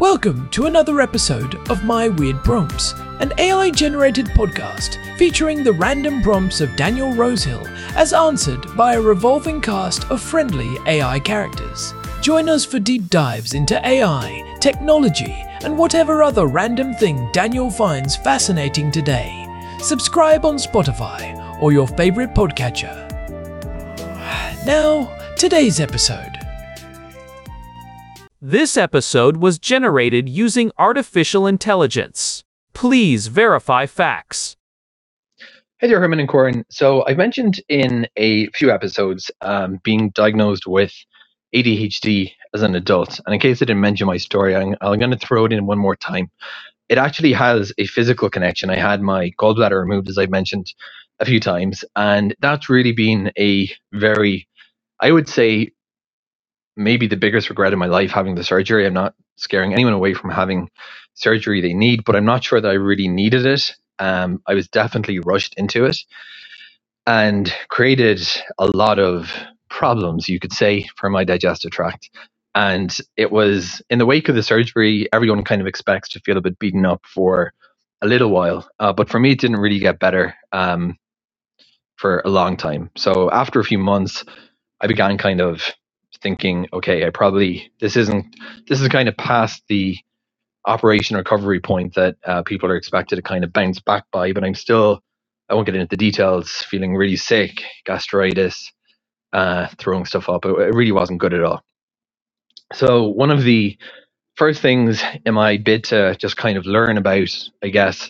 Welcome to another episode of My Weird Prompts, an AI-generated podcast featuring the random prompts of Daniel Rosehill as answered by a revolving cast of friendly AI characters. Join us for deep dives into AI, technology, and whatever other random thing Daniel finds fascinating today. Subscribe on Spotify or your favorite podcatcher. Now, today's episode. This episode was generated using artificial intelligence. Please verify facts. Hey there, Herman and Corin. So I mentioned in a few episodes being diagnosed with ADHD as an adult. And in case I didn't mention my story, I'm going to throw it in one more time. It actually has a physical connection. I had my gallbladder removed, as I've mentioned a few times. And that's really been a very, I would say, maybe the biggest regret in my life, having the surgery. I'm not scaring anyone away from having surgery they need, but I'm not sure that I really needed it. I was definitely rushed into it and created a lot of problems, you could say, for my digestive tract. And it was in the wake of the surgery, everyone kind of expects to feel a bit beaten up for a little while. But for me, it didn't really get better for a long time. So after a few months, I began kind of thinking, okay, this is kind of past the operation recovery point that people are expected to kind of bounce back by, but I won't get into the details, feeling really sick, gastritis, throwing stuff up. It really wasn't good at all. So one of the first things in my bid to just kind of learn about, I guess,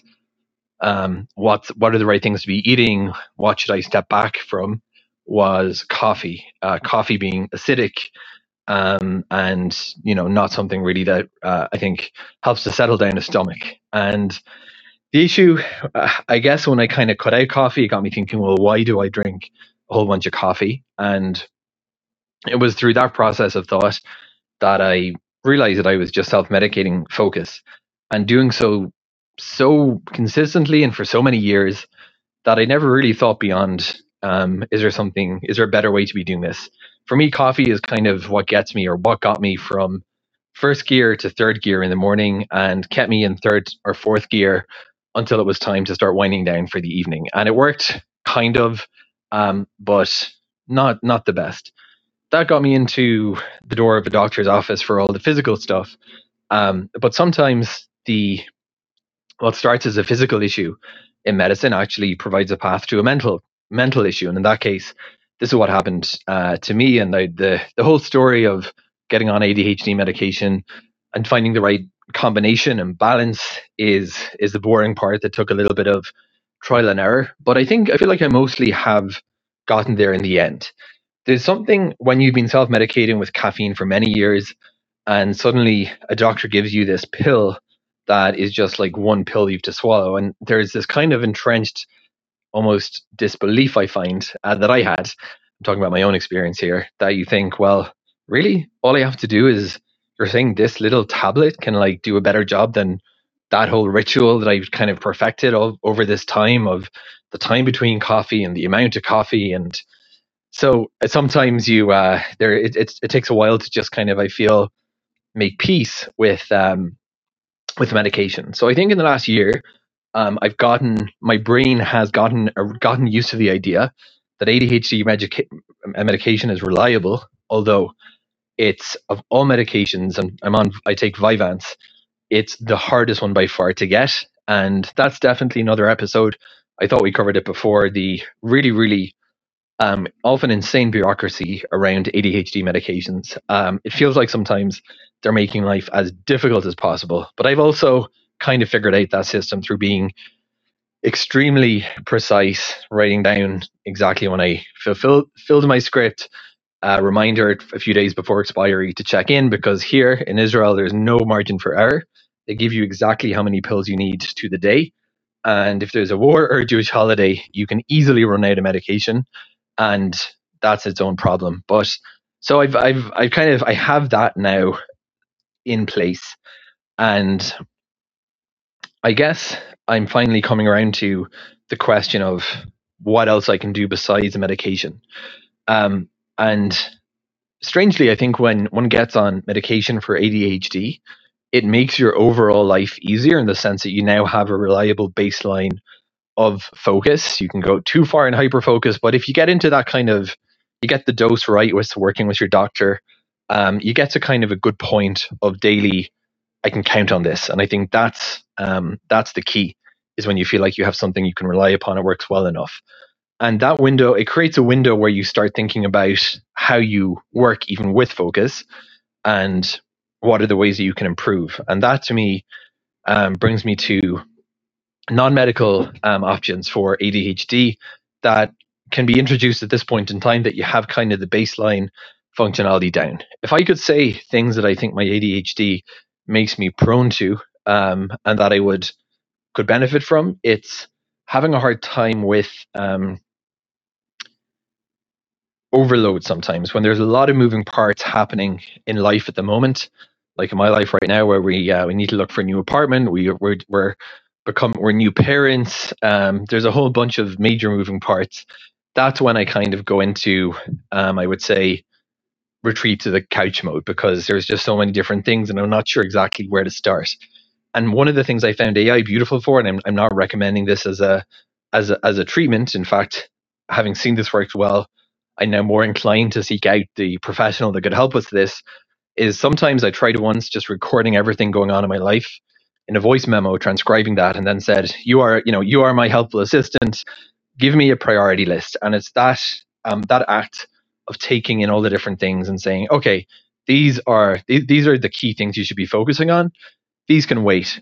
what are the right things to be eating, what should I step back from, was coffee. Coffee being acidic, and not something really that I think helps to settle down a stomach. And the issue, I guess, when I kind of cut out coffee, it got me thinking, well, why do I drink a whole bunch of coffee? And it was through that process of thought that I realized that I was just self-medicating focus and doing so consistently and for so many years that I never really thought beyond, is there a better way to be doing this? For me, coffee is kind of what gets me, or what got me from first gear to third gear in the morning and kept me in third or fourth gear until it was time to start winding down for the evening. And it worked kind of, but not the best. That got me into the door of a doctor's office for all the physical stuff. But sometimes what starts as a physical issue in medicine actually provides a path to a mental issue. And in that case, this is what happened to me. And the whole story of getting on ADHD medication and finding the right combination and balance is the boring part that took a little bit of trial and error. But I feel like I mostly have gotten there in the end. There's something when you've been self-medicating with caffeine for many years and suddenly a doctor gives you this pill that is just like one pill you have to swallow. And there's this kind of entrenched almost disbelief I find that I had. I'm talking about my own experience here, that you think, well, really? All I have to do is, you're saying this little tablet can like do a better job than that whole ritual that I've kind of perfected over this time of the time between coffee and the amount of coffee. And so sometimes it takes a while to just kind of, I feel, make peace with medication. So I think in the last year, my brain has gotten used to the idea that ADHD medication is reliable, although it's, of all medications, and I take Vyvanse, it's the hardest one by far to get. And that's definitely another episode. I thought we covered it before, the really, really often insane bureaucracy around ADHD medications. It feels like sometimes they're making life as difficult as possible. But I've also kind of figured out that system through being extremely precise, writing down exactly when I filled my script, reminder a few days before expiry to check in, because here in Israel, there's no margin for error. They give you exactly how many pills you need to the day. And if there's a war or a Jewish holiday, you can easily run out of medication. And that's its own problem. But so I have that now in place. And I guess I'm finally coming around to the question of what else I can do besides the medication. And strangely, I think when one gets on medication for ADHD, it makes your overall life easier in the sense that you now have a reliable baseline of focus. You can go too far in hyper focus, but if you get into that kind of, you get the dose right with working with your doctor, you get to kind of a good point of daily, I can count on this. And I think that's the key, is when you feel like you have something you can rely upon, it works well enough. And that window, it creates a window where you start thinking about how you work even with focus and what are the ways that you can improve. And that to me brings me to non-medical options for ADHD that can be introduced at this point in time, that you have kind of the baseline functionality down. If I could say things that I think my ADHD makes me prone to, and that I could benefit from, it's having a hard time with overload sometimes when there's a lot of moving parts happening in life at the moment, like in my life right now, where we need to look for a new apartment, we're new parents, there's a whole bunch of major moving parts. That's when I kind of go into I would say retreat to the couch mode, because there's just so many different things and I'm not sure exactly where to start. And one of the things I found AI beautiful for, and I'm not recommending this as a treatment, in fact, having seen this works well, I'm now more inclined to seek out the professional that could help with this, is sometimes I tried once just recording everything going on in my life in a voice memo, transcribing that, and then said, you are my helpful assistant, give me a priority list. And it's that act of taking in all the different things and saying, okay, these are the key things you should be focusing on. These can wait.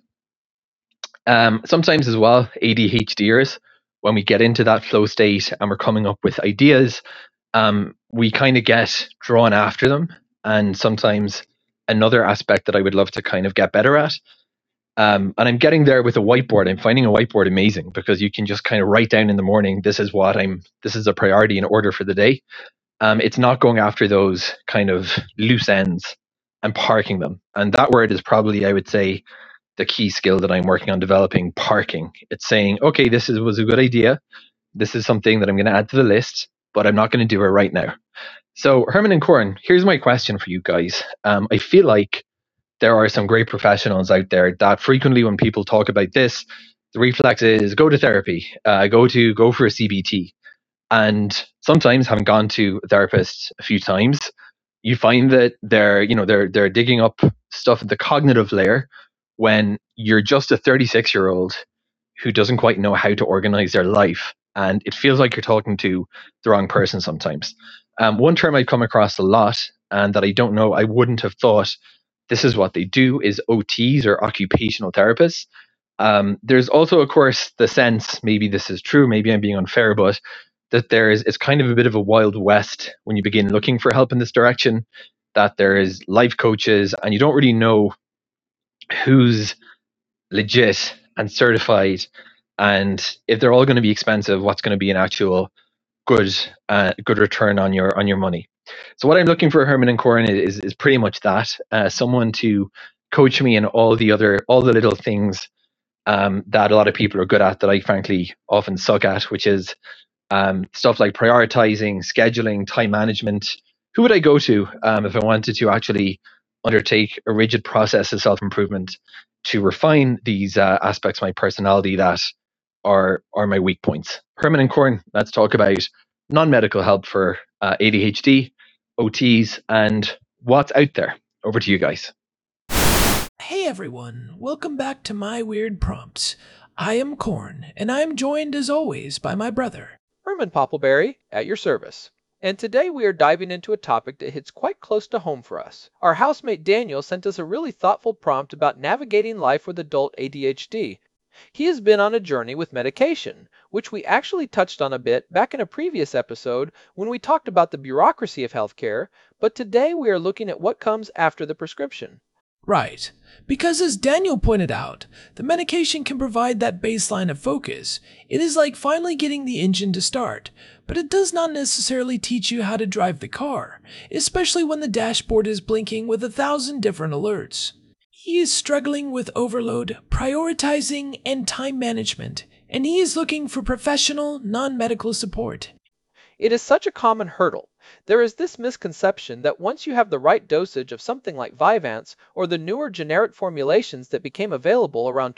Sometimes as well, ADHDers, when we get into that flow state and we're coming up with ideas, we kind of get drawn after them. And sometimes another aspect that I would love to kind of get better at, and I'm getting there with a whiteboard. I'm finding a whiteboard amazing, because you can just kind of write down in the morning, this is a priority in order for the day. It's not going after those kind of loose ends and parking them. And that word is probably, I would say, the key skill that I'm working on developing: parking. It's saying, okay, was a good idea. This is something that I'm going to add to the list, but I'm not going to do it right now. So Herman and Corin, here's my question for you guys. I feel like there are some great professionals out there that frequently when people talk about this, the reflex is go to therapy, go for a CBT. And sometimes, having gone to a therapist a few times, you find that they're digging up stuff at the cognitive layer when you're just a 36-year-old who doesn't quite know how to organize their life. And it feels like you're talking to the wrong person sometimes. One term I've come across a lot, and that I wouldn't have thought this is what they do, is OTs, or occupational therapists. There's also, of course, the sense, maybe this is true, maybe I'm being unfair, but that it's kind of a bit of a wild west when you begin looking for help in this direction, that there is life coaches and you don't really know who's legit and certified, and if they're all going to be expensive, what's going to be an actual good return on your money. So what I'm looking for, Herman and Corin, is pretty much that, someone to coach me in all the little things that a lot of people are good at that I frankly often suck at, which is stuff like prioritizing, scheduling, time management. Who would I go to if I wanted to actually undertake a rigid process of self-improvement to refine these aspects of my personality that are my weak points? Herman and Corin, let's talk about non-medical help for ADHD, OTs, and what's out there. Over to you guys. Hey everyone, welcome back to My Weird Prompts. I am Corn, and I am joined as always by my brother, Herman Poppleberry, at your service. And today we are diving into a topic that hits quite close to home for us. Our housemate Daniel sent us a really thoughtful prompt about navigating life with adult ADHD. He has been on a journey with medication, which we actually touched on a bit back in a previous episode when we talked about the bureaucracy of healthcare, but today we are looking at what comes after the prescription. Right, because as Daniel pointed out, the medication can provide that baseline of focus. It is like finally getting the engine to start, but it does not necessarily teach you how to drive the car, especially when the dashboard is blinking with 1,000 different alerts. He is struggling with overload, prioritizing, and time management, and he is looking for professional, non-medical support. It is such a common hurdle. There is this misconception that once you have the right dosage of something like Vyvanse or the newer generic formulations that became available around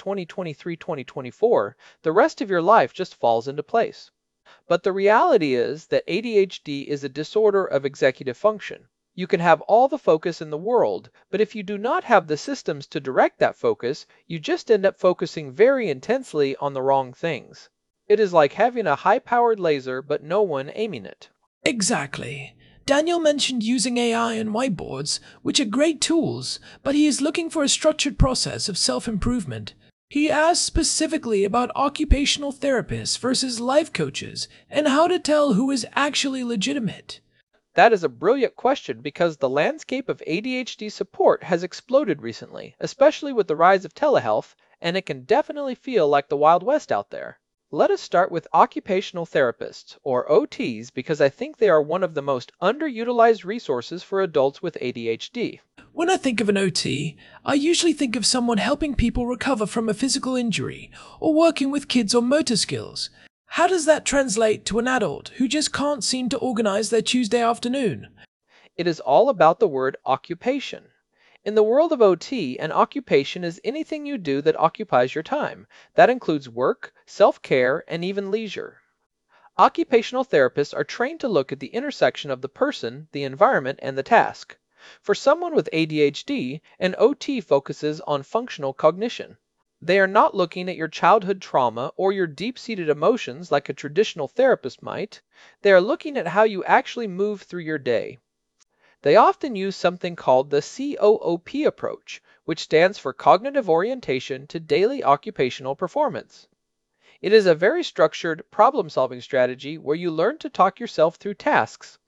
2023-2024, the rest of your life just falls into place. But the reality is that ADHD is a disorder of executive function. You can have all the focus in the world, but if you do not have the systems to direct that focus, you just end up focusing very intensely on the wrong things. It is like having a high-powered laser but no one aiming it. Exactly. Daniel mentioned using AI and whiteboards, which are great tools, but he is looking for a structured process of self-improvement. He asked specifically about occupational therapists versus life coaches and how to tell who is actually legitimate. That is a brilliant question because the landscape of ADHD support has exploded recently, especially with the rise of telehealth, and it can definitely feel like the Wild West out there. Let us start with occupational therapists, or OTs, because I think they are one of the most underutilized resources for adults with ADHD. When I think of an OT, I usually think of someone helping people recover from a physical injury or working with kids on motor skills. How does that translate to an adult who just can't seem to organize their Tuesday afternoon? It is all about the word occupation. In the world of OT, an occupation is anything you do that occupies your time. That includes work, self-care, and even leisure. Occupational therapists are trained to look at the intersection of the person, the environment, and the task. For someone with ADHD, an OT focuses on functional cognition. They are not looking at your childhood trauma or your deep-seated emotions like a traditional therapist might. They are looking at how you actually move through your day. They often use something called the COOP approach, which stands for Cognitive Orientation to Daily Occupational Performance. It is a very structured, problem-solving strategy where you learn to talk yourself through tasks.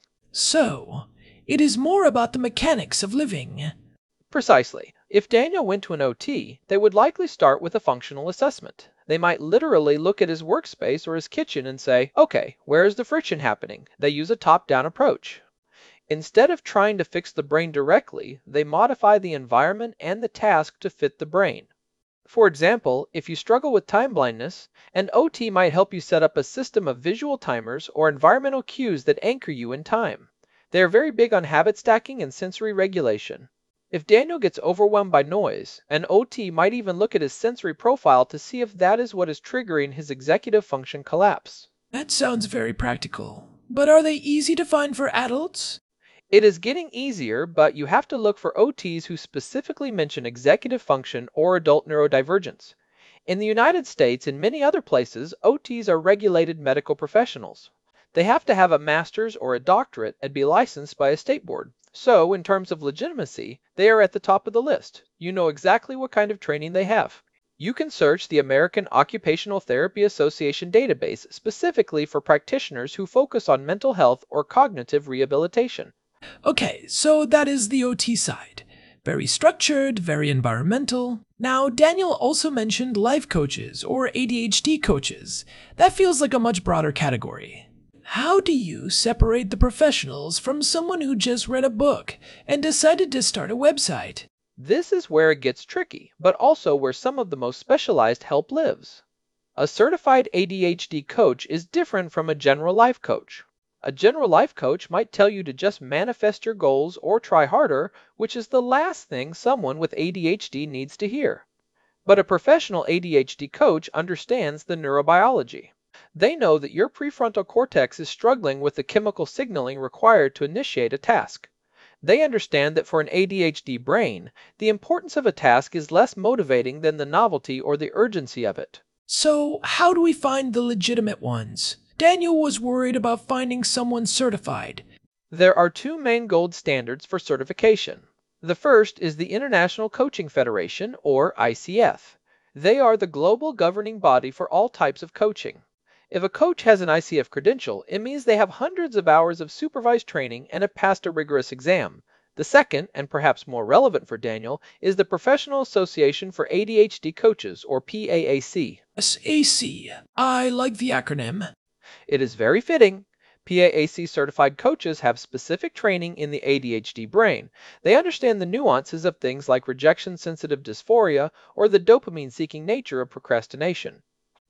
So, it is more about the mechanics of living. Precisely. If Daniel went to an OT, they would likely start with a functional assessment. They might literally look at his workspace or his kitchen and say, okay, where is the friction happening? They use a top-down approach. Instead of trying to fix the brain directly, they modify the environment and the task to fit the brain. For example, if you struggle with time blindness, an OT might help you set up a system of visual timers or environmental cues that anchor you in time. They are very big on habit stacking and sensory regulation. If Daniel gets overwhelmed by noise, an OT might even look at his sensory profile to see if that is what is triggering his executive function collapse. That sounds very practical. But are they easy to find for adults? It is getting easier, but you have to look for OTs who specifically mention executive function or adult neurodivergence. In the United States and many other places, OTs are regulated medical professionals. They have to have a master's or a doctorate and be licensed by a state board. So, in terms of legitimacy, they are at the top of the list. You know exactly what kind of training they have. You can search the American Occupational Therapy Association database specifically for practitioners who focus on mental health or cognitive rehabilitation. Okay, so that is the OT side. Very structured, very environmental. Now, Daniel also mentioned life coaches or ADHD coaches. That feels like a much broader category. How do you separate the professionals from someone who just read a book and decided to start a website? This is where it gets tricky, but also where some of the most specialized help lives. A certified ADHD coach is different from a general life coach. A general life coach might tell you to just manifest your goals or try harder, which is the last thing someone with ADHD needs to hear. But a professional ADHD coach understands the neurobiology. They know that your prefrontal cortex is struggling with the chemical signaling required to initiate a task. They understand that for an ADHD brain, the importance of a task is less motivating than the novelty or the urgency of it. So, how do we find the legitimate ones? Daniel was worried about finding someone certified. There are two main gold standards for certification. The first is the International Coaching Federation, or ICF. They are the global governing body for all types of coaching. If a coach has an ICF credential, it means they have hundreds of hours of supervised training and have passed a rigorous exam. The second, and perhaps more relevant for Daniel, is the Professional Association for ADHD Coaches, or PAAC. SAC. I like the acronym. It is very fitting. PAAC certified coaches have specific training in the ADHD brain. They understand the nuances of things like rejection-sensitive dysphoria or the dopamine-seeking nature of procrastination.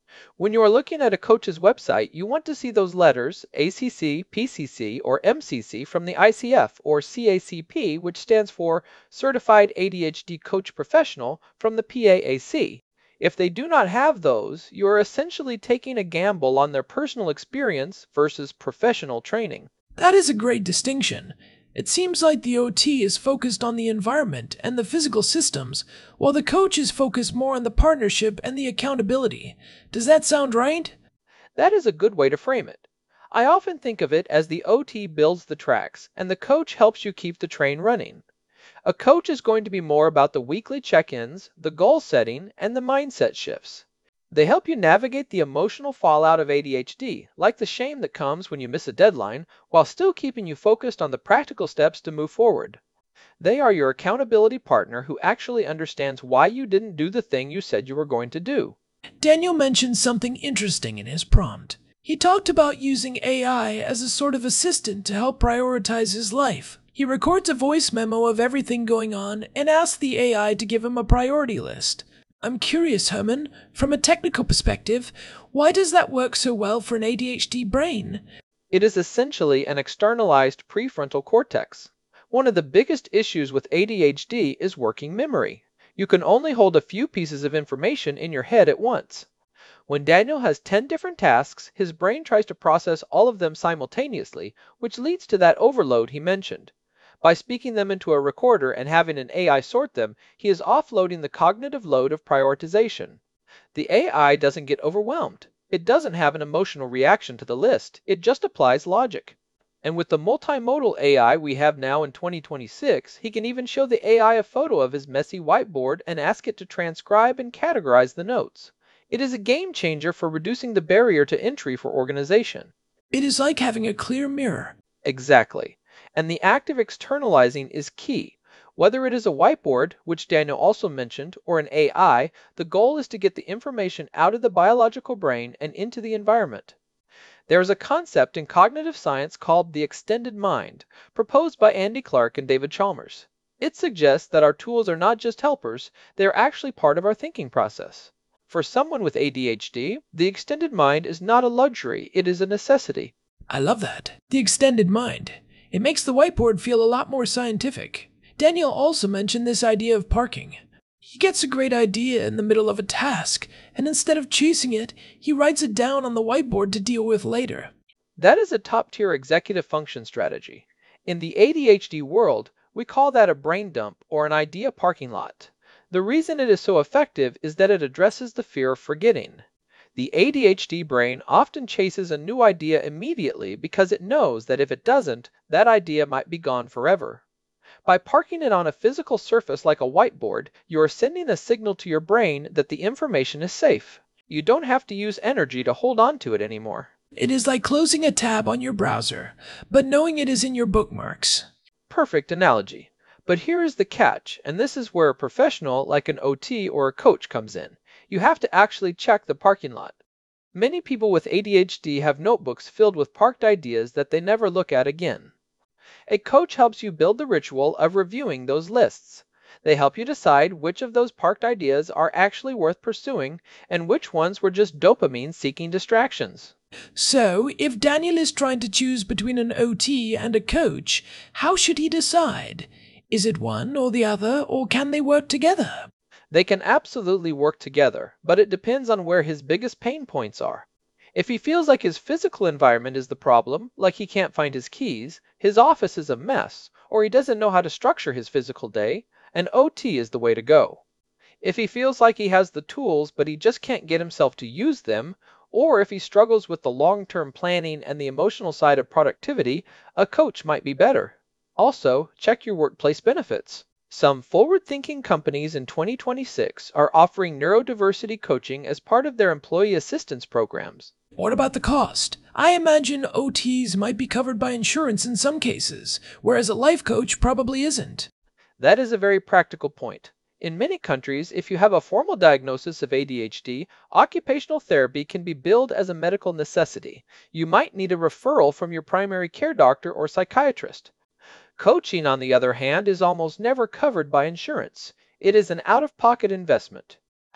When you are looking at a coach's website, you want to see those letters ACC, PCC, or MCC from the ICF, or CACP, which stands for Certified ADHD Coach Professional, from the PAAC. If they do not have those, you are essentially taking a gamble on their personal experience versus professional training. That is a great distinction. It seems like the OT is focused on the environment and the physical systems, while the coach is focused more on the partnership and the accountability. Does that sound right? That is a good way to frame it. I often think of it as the OT builds the tracks, and the coach helps you keep the train running. A coach is going to be more about the weekly check-ins, the goal setting, and the mindset shifts. They help you navigate the emotional fallout of ADHD, like the shame that comes when you miss a deadline, while still keeping you focused on the practical steps to move forward. They are your accountability partner who actually understands why you didn't do the thing you said you were going to do. Daniel mentioned something interesting in his prompt. He talked about using AI as a sort of assistant to help prioritize his life. He records a voice memo of everything going on and asks the AI to give him a priority list. I'm curious, Herman, from a technical perspective, why does that work so well for an ADHD brain? It is essentially an externalized prefrontal cortex. One of the biggest issues with ADHD is working memory. You can only hold a few pieces of information in your head at once. When Daniel has 10 different tasks, his brain tries to process all of them simultaneously, which leads to that overload he mentioned. By speaking them into a recorder and having an AI sort them, he is offloading the cognitive load of prioritization. The AI doesn't get overwhelmed. It doesn't have an emotional reaction to the list. It just applies logic. And with the multimodal AI we have now in 2026, he can even show the AI a photo of his messy whiteboard and ask it to transcribe and categorize the notes. It is a game changer for reducing the barrier to entry for organization. It is like having a clear mirror. Exactly. And the act of externalizing is key. Whether it is a whiteboard, which Daniel also mentioned, or an AI, the goal is to get the information out of the biological brain and into the environment. There is a concept in cognitive science called the extended mind, proposed by Andy Clark and David Chalmers. It suggests that our tools are not just helpers, they are actually part of our thinking process. For someone with ADHD, the extended mind is not a luxury, it is a necessity. I love that. The extended mind. It makes the whiteboard feel a lot more scientific. Daniel also mentioned this idea of parking. He gets a great idea in the middle of a task, and instead of chasing it, he writes it down on the whiteboard to deal with later. That is a top-tier executive function strategy. In the ADHD world, we call that a brain dump or an idea parking lot. The reason it is so effective is that it addresses the fear of forgetting. The ADHD brain often chases a new idea immediately because it knows that if it doesn't, that idea might be gone forever. By parking it on a physical surface like a whiteboard, you are sending a signal to your brain that the information is safe. You don't have to use energy to hold on to it anymore. It is like closing a tab on your browser, but knowing it is in your bookmarks. Perfect analogy. But here is the catch, and this is where a professional like an OT or a coach comes in. You have to actually check the parking lot. Many people with ADHD have notebooks filled with parked ideas that they never look at again. A coach helps you build the ritual of reviewing those lists. They help you decide which of those parked ideas are actually worth pursuing and which ones were just dopamine-seeking distractions. So, if Daniel is trying to choose between an OT and a coach, how should he decide? Is it one or the other, or can they work together? They can absolutely work together, but it depends on where his biggest pain points are. If he feels like his physical environment is the problem, like he can't find his keys, his office is a mess, or he doesn't know how to structure his physical day, an OT is the way to go. If he feels like he has the tools but he just can't get himself to use them, or if he struggles with the long-term planning and the emotional side of productivity, a coach might be better. Also, check your workplace benefits. Some forward-thinking companies in 2026 are offering neurodiversity coaching as part of their employee assistance programs. What about the cost? I imagine OTs might be covered by insurance in some cases, whereas a life coach probably isn't. That is a very practical point. In many countries, if you have a formal diagnosis of ADHD, occupational therapy can be billed as a medical necessity. You might need a referral from your primary care doctor or psychiatrist. Coaching, on the other hand, is almost never covered by insurance. It is an out-of-pocket investment.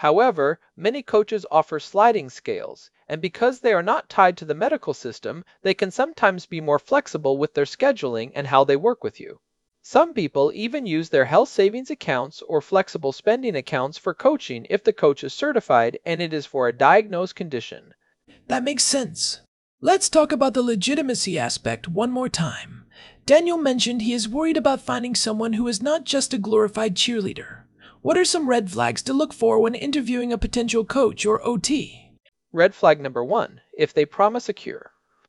However, many coaches offer sliding scales, and because they are not tied to the medical system, they can sometimes be more flexible with their scheduling and how they work with you. Some people even use their health savings accounts or flexible spending accounts for coaching if the coach is certified and it is for a diagnosed condition. That makes sense. Let's talk about the legitimacy aspect one more time. Daniel mentioned he is worried about finding someone who is not just a glorified cheerleader. What are some red flags to look for when interviewing a potential coach or OT? Red flag number 1, if they promise a cure.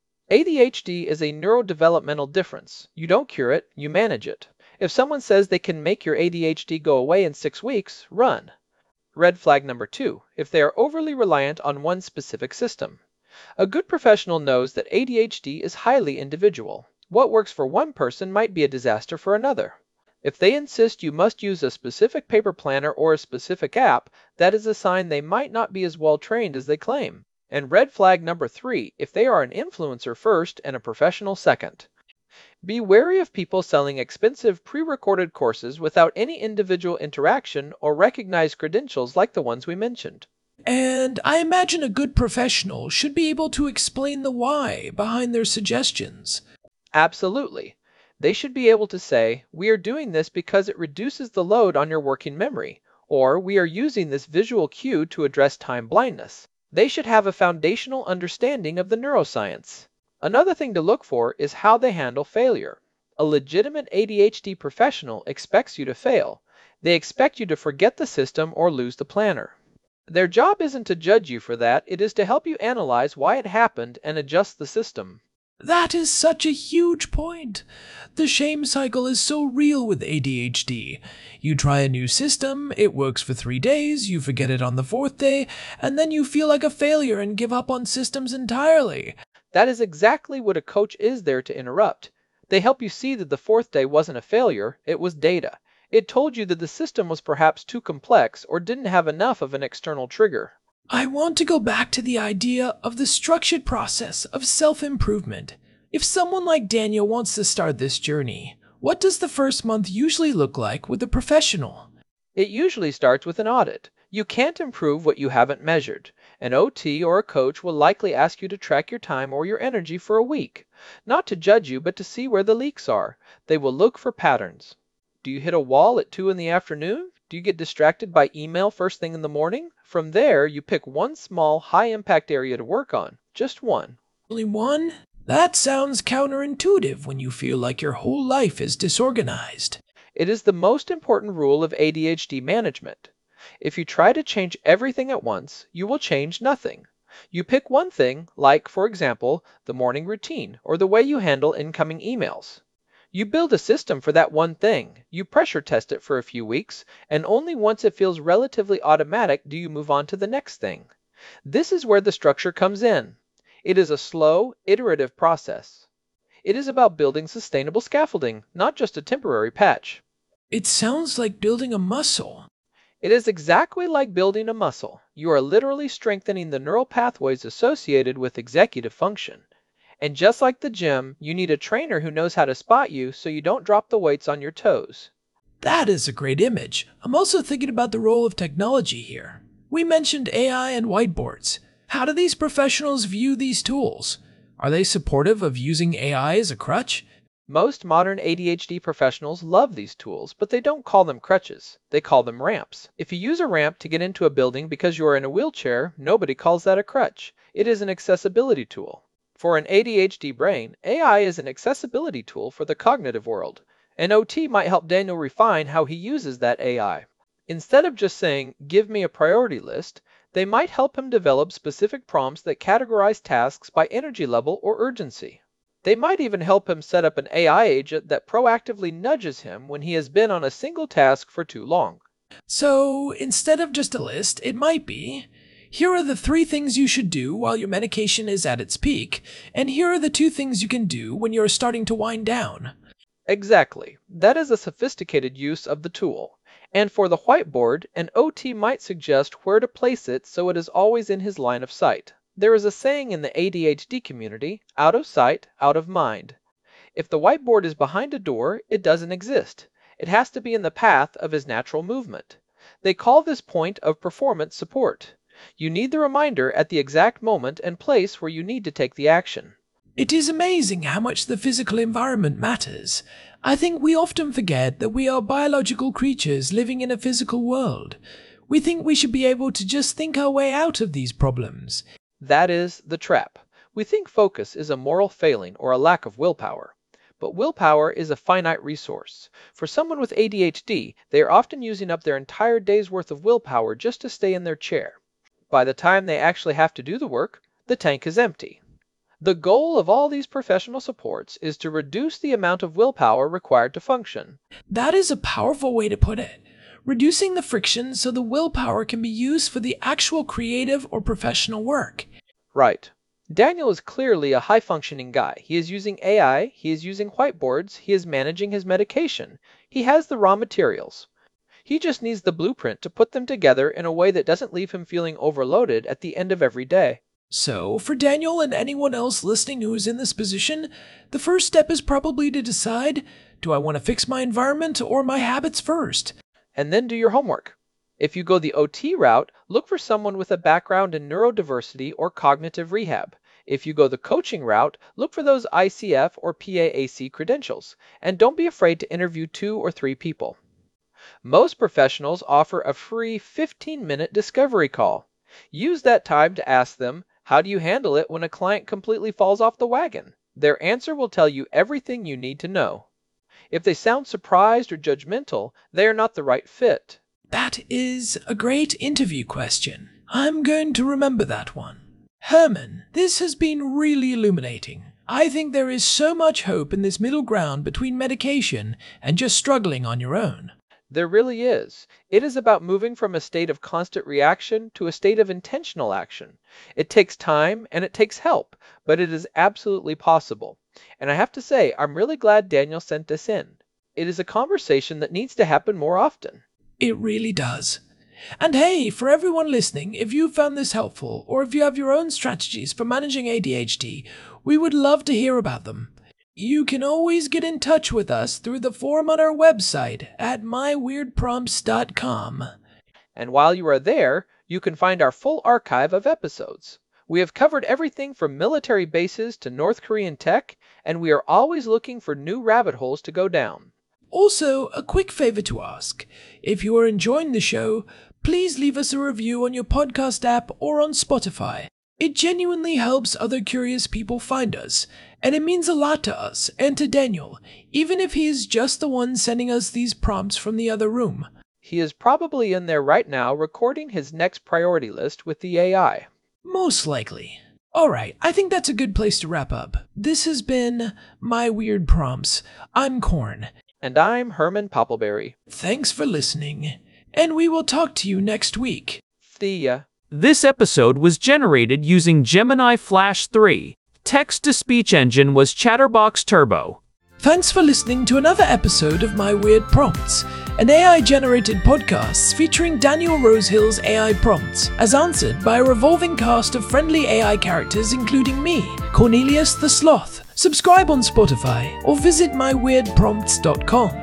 ADHD is a neurodevelopmental difference. You don't cure it, you manage it. If someone says they can make your ADHD go away in 6 weeks, run. Red flag number 2, if they are overly reliant on one specific system. A good professional knows that ADHD is highly individual. What works for one person might be a disaster for another. If they insist you must use a specific paper planner or a specific app, that is a sign they might not be as well trained as they claim. And red flag number 3, if they are an influencer first and a professional second. Be wary of people selling expensive pre-recorded courses without any individual interaction or recognized credentials like the ones we mentioned. And I imagine a good professional should be able to explain the why behind their suggestions. Absolutely. They should be able to say, we are doing this because it reduces the load on your working memory, or we are using this visual cue to address time blindness. They should have a foundational understanding of the neuroscience. Another thing to look for is how they handle failure. A legitimate ADHD professional expects you to fail. They expect you to forget the system or lose the planner. Their job isn't to judge you for that, it is to help you analyze why it happened and adjust the system. That is such a huge point. The shame cycle is so real with ADHD. You try a new system, it works for 3 days, you forget it on the 4th day, and then you feel like a failure and give up on systems entirely. That is exactly what a coach is there to interrupt. They help you see that the 4th day wasn't a failure, it was data. It told you that the system was perhaps too complex or didn't have enough of an external trigger. I want to go back to the idea of the structured process of self-improvement. If someone like Daniel wants to start this journey, what does the first month usually look like with a professional? It usually starts with an audit. You can't improve what you haven't measured. An OT or a coach will likely ask you to track your time or your energy for a week. Not to judge you, but to see where the leaks are. They will look for patterns. Do you hit a wall at 2 in the afternoon? Do you get distracted by email first thing in the morning? From there, you pick one small, high-impact area to work on. Just one. Only one? That sounds counterintuitive when you feel like your whole life is disorganized. It is the most important rule of ADHD management. If you try to change everything at once, you will change nothing. You pick one thing, like, for example, the morning routine or the way you handle incoming emails. You build a system for that one thing, you pressure test it for a few weeks, and only once it feels relatively automatic do you move on to the next thing. This is where the structure comes in. It is a slow, iterative process. It is about building sustainable scaffolding, not just a temporary patch. It sounds like building a muscle. It is exactly like building a muscle. You are literally strengthening the neural pathways associated with executive function. And just like the gym, you need a trainer who knows how to spot you so you don't drop the weights on your toes. That is a great image. I'm also thinking about the role of technology here. We mentioned AI and whiteboards. How do these professionals view these tools? Are they supportive of using AI as a crutch? Most modern ADHD professionals love these tools, but they don't call them crutches. They call them ramps. If you use a ramp to get into a building because you are in a wheelchair, nobody calls that a crutch. It is an accessibility tool. For an ADHD brain, AI is an accessibility tool for the cognitive world. An OT might help Daniel refine how he uses that AI. Instead of just saying, give me a priority list, they might help him develop specific prompts that categorize tasks by energy level or urgency. They might even help him set up an AI agent that proactively nudges him when he has been on a single task for too long. So, instead of just a list, it might be, here are the 3 things you should do while your medication is at its peak, and here are the 2 things you can do when you're starting to wind down. Exactly. That is a sophisticated use of the tool. And for the whiteboard, an OT might suggest where to place it so it is always in his line of sight. There is a saying in the ADHD community, out of sight, out of mind. If the whiteboard is behind a door, it doesn't exist. It has to be in the path of his natural movement. They call this point of performance support. You need the reminder at the exact moment and place where you need to take the action. It is amazing how much the physical environment matters. I think we often forget that we are biological creatures living in a physical world. We think we should be able to just think our way out of these problems. That is the trap. We think focus is a moral failing or a lack of willpower. But willpower is a finite resource. For someone with ADHD, they are often using up their entire day's worth of willpower just to stay in their chair. By the time they actually have to do the work, the tank is empty. The goal of all these professional supports is to reduce the amount of willpower required to function. That is a powerful way to put it. Reducing the friction so the willpower can be used for the actual creative or professional work. Right. Daniel is clearly a high-functioning guy. He is using AI, he is using whiteboards, he is managing his medication. He has the raw materials. He just needs the blueprint to put them together in a way that doesn't leave him feeling overloaded at the end of every day. So, for Daniel and anyone else listening who is in this position, the first step is probably to decide, do I want to fix my environment or my habits first? And then do your homework. If you go the OT route, look for someone with a background in neurodiversity or cognitive rehab. If you go the coaching route, look for those ICF or PAAC credentials, and don't be afraid to interview 2 or 3 people. Most professionals offer a free 15-minute discovery call. Use that time to ask them, how do you handle it when a client completely falls off the wagon? Their answer will tell you everything you need to know. If they sound surprised or judgmental, they are not the right fit. That is a great interview question. I'm going to remember that one. Herman, this has been really illuminating. I think there is so much hope in this middle ground between medication and just struggling on your own. There really is. It is about moving from a state of constant reaction to a state of intentional action. It takes time and it takes help, but it is absolutely possible. And I have to say, I'm really glad Daniel sent this in. It is a conversation that needs to happen more often. It really does. And hey, for everyone listening, if you found this helpful, or if you have your own strategies for managing ADHD, we would love to hear about them. You can always get in touch with us through the forum on our website at myweirdprompts.com. And while you are there, you can find our full archive of episodes. We have covered everything from military bases to North Korean tech, and we are always looking for new rabbit holes to go down. Also, a quick favor to ask. If you are enjoying the show, please leave us a review on your podcast app or on Spotify. It genuinely helps other curious people find us, and it means a lot to us and to Daniel, even if he is just the one sending us these prompts from the other room. He is probably in there right now recording his next priority list with the AI. Most likely. Alright, I think that's a good place to wrap up. This has been My Weird Prompts. I'm Korn. And I'm Herman Poppleberry. Thanks for listening, and we will talk to you next week. See ya. This episode was generated using Gemini Flash 3. Text-to-speech engine was Chatterbox Turbo. Thanks for listening to another episode of My Weird Prompts, an AI-generated podcast featuring Daniel Rosehill's AI prompts, as answered by a revolving cast of friendly AI characters including me, Cornelius the Sloth. Subscribe on Spotify or visit myweirdprompts.com.